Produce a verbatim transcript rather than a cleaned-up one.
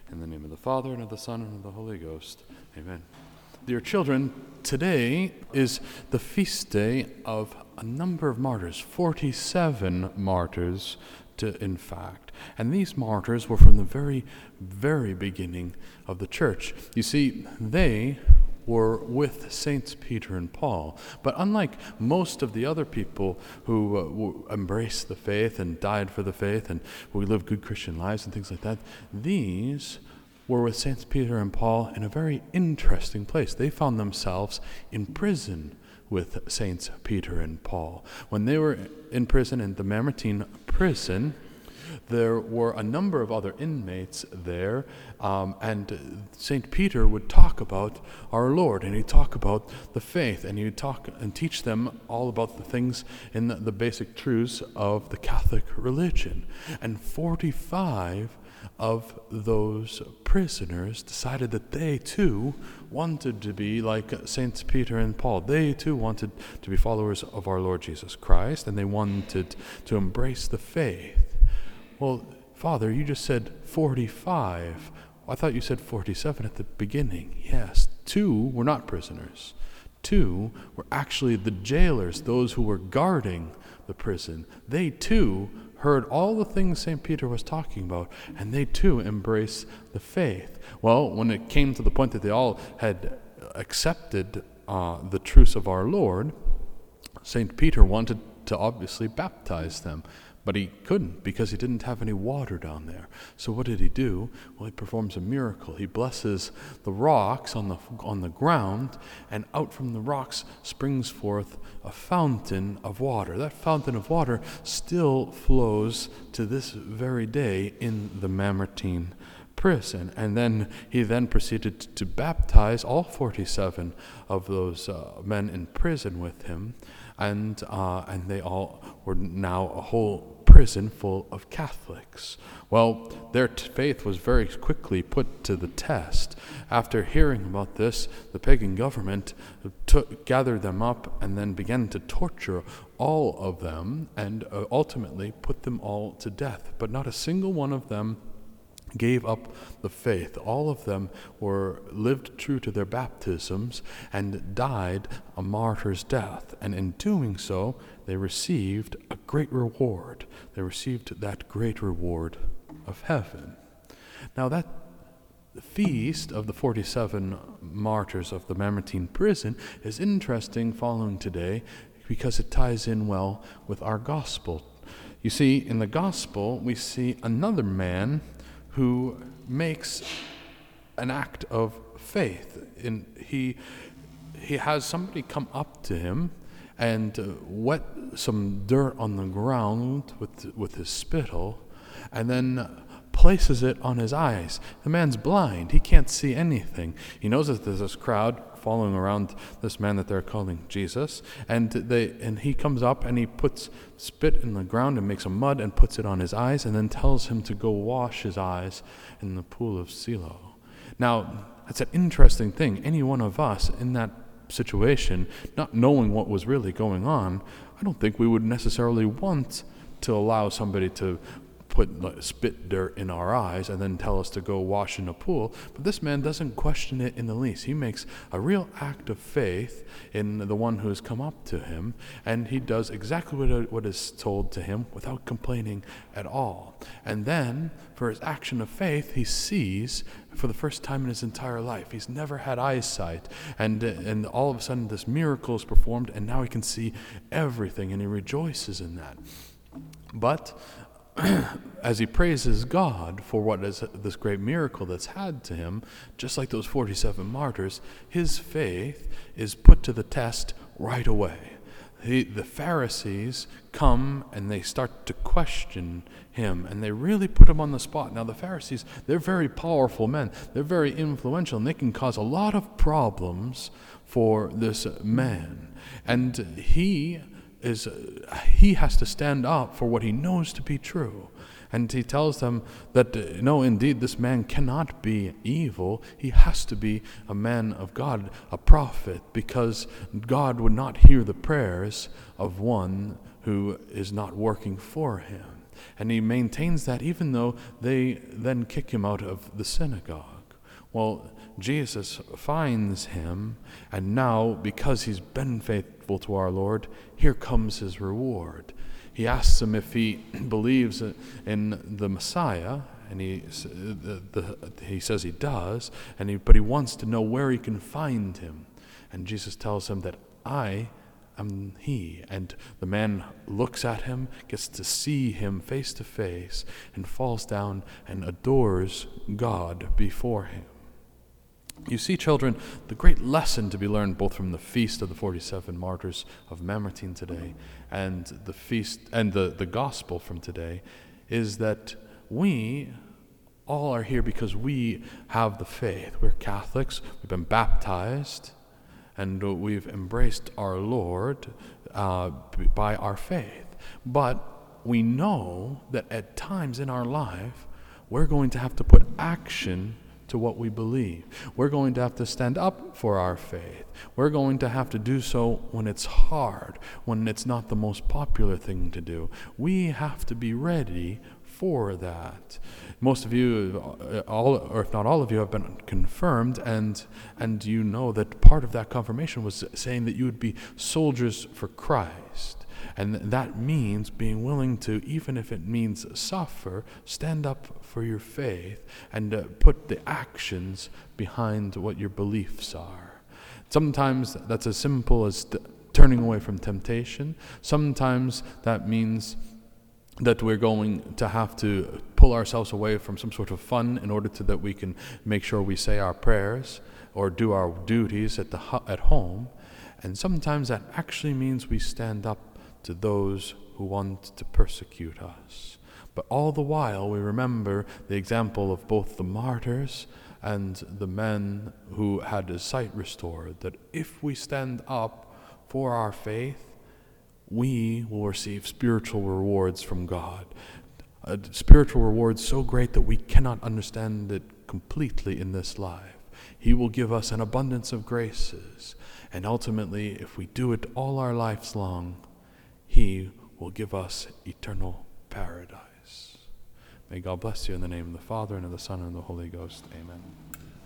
In the name of the Father, and of the Son, and of the Holy Ghost. Amen. Dear children, today is the feast day of a number of martyrs, forty-seven martyrs to, in fact. And these martyrs were from the very, very beginning of the church. You see, they were with Saints Peter and Paul. But unlike most of the other people who uh, w- embraced the faith and died for the faith and who lived good Christian lives and things like that, these were with Saints Peter and Paul in a very interesting place. They found themselves in prison with Saints Peter and Paul. When they were in prison, in the Mamertine prison, there were a number of other inmates there, um, and Saint Peter would talk about our Lord, and he'd talk about the faith, and he'd talk and teach them all about the things in the, the basic truths of the Catholic religion. And forty-five of those prisoners decided that they too wanted to be like Saints Peter and Paul. They too wanted to be followers of our Lord Jesus Christ, and they wanted to embrace the faith. Well, Father, you just said forty-five. I thought you said forty-seven at the beginning. Yes, two were not prisoners. Two were actually the jailers, those who were guarding the prison. They too heard all the things Saint Peter was talking about, and they too embraced the faith. Well, when it came to the point that they all had accepted uh, the truths of our Lord, Saint Peter wanted to obviously baptize them. But he couldn't because he didn't have any water down there. So what did he do? Well, he performs a miracle. He blesses the rocks on the on the ground, and out from the rocks springs forth a fountain of water. That fountain of water still flows to this very day in the Mamertine prison. And then he then proceeded to baptize all forty-seven of those uh, men in prison with him, and uh, and they all were now a whole prison full of Catholics. Well, their t- faith was very quickly put to the test. After hearing about this, the pagan government took, gathered them up and then began to torture all of them, and uh, ultimately put them all to death. But not a single one of them gave up the faith. All of them were lived true to their baptisms and died a martyr's death. And in doing so, they received a great reward. They received that great reward of heaven. Now that the feast of the forty-seven martyrs of the Mamertine prison is interesting following today because it ties in well with our gospel. You see, in the gospel, we see another man who makes an act of faith. In, he, he has somebody come up to him and uh, wet some dirt on the ground with, with his spittle, and then places it on his eyes. The man's blind. He can't see anything. He knows that there's this crowd following around this man that they're calling Jesus, and they and he comes up and he puts spit in the ground and makes a mud and puts it on his eyes, and then tells him to go wash his eyes in the pool of Siloam. Now, that's an interesting thing. Any one of us in that situation, not knowing what was really going on, I don't think we would necessarily want to allow somebody to put like, spit dirt in our eyes and then tell us to go wash in a pool. But this man doesn't question it in the least. He makes a real act of faith in the one who has come up to him, and he does exactly what, what is told to him without complaining at all. And then, for his action of faith, he sees for the first time in his entire life. He's never had eyesight, and and all of a sudden this miracle is performed, and now he can see everything, and he rejoices in that. But as he praises God for what is this great miracle that's had to him, just like those forty-seven martyrs, his faith is put to the test right away. He, the Pharisees come and they start to question him, and they really put him on the spot. Now the Pharisees, they're very powerful men. They're very influential, and they can cause a lot of problems for this man. And he is uh, he has to stand up for what he knows to be true. And he tells them that, uh, no, indeed, this man cannot be evil. He has to be a man of God, a prophet, because God would not hear the prayers of one who is not working for him. And he maintains that even though they then kick him out of the synagogue. Well, Jesus finds him, and now, because he's been faithful to our Lord, here comes his reward. He asks him if he believes in the Messiah, and he the, the, he says he does, and he, but he wants to know where he can find him. And Jesus tells him that I am he. And the man looks at him, gets to see him face to face, and falls down and adores God before him. You see, children, the great lesson to be learned both from the feast of the forty-seven martyrs of Mamertine today and the feast and the, the gospel from today is that we all are here because we have the faith. We're Catholics, we've been baptized, and we've embraced our Lord uh, by our faith. But we know that at times in our life, we're going to have to put action to what we believe. We're going to have to stand up for our faith. We're going to have to do so when it's hard, when it's not the most popular thing to do. We have to be ready for that. Most of you, all, or if not all of you, have been confirmed, and and you know that part of that confirmation was saying that you would be soldiers for Christ. And that means being willing to, even if it means suffer, stand up for your faith and uh, put the actions behind what your beliefs are. Sometimes that's as simple as t- turning away from temptation. Sometimes that means that we're going to have to pull ourselves away from some sort of fun in order to that we can make sure we say our prayers or do our duties at the hu- at home. And sometimes that actually means we stand up to those who want to persecute us. But all the while we remember the example of both the martyrs and the men who had his sight restored, that if we stand up for our faith, we will receive spiritual rewards from God. A spiritual rewards so great that we cannot understand it completely in this life. He will give us an abundance of graces, and ultimately, if we do it all our lives long, He will give us eternal paradise. May God bless you in the name of the Father, and of the Son, and of the Holy Ghost. Amen.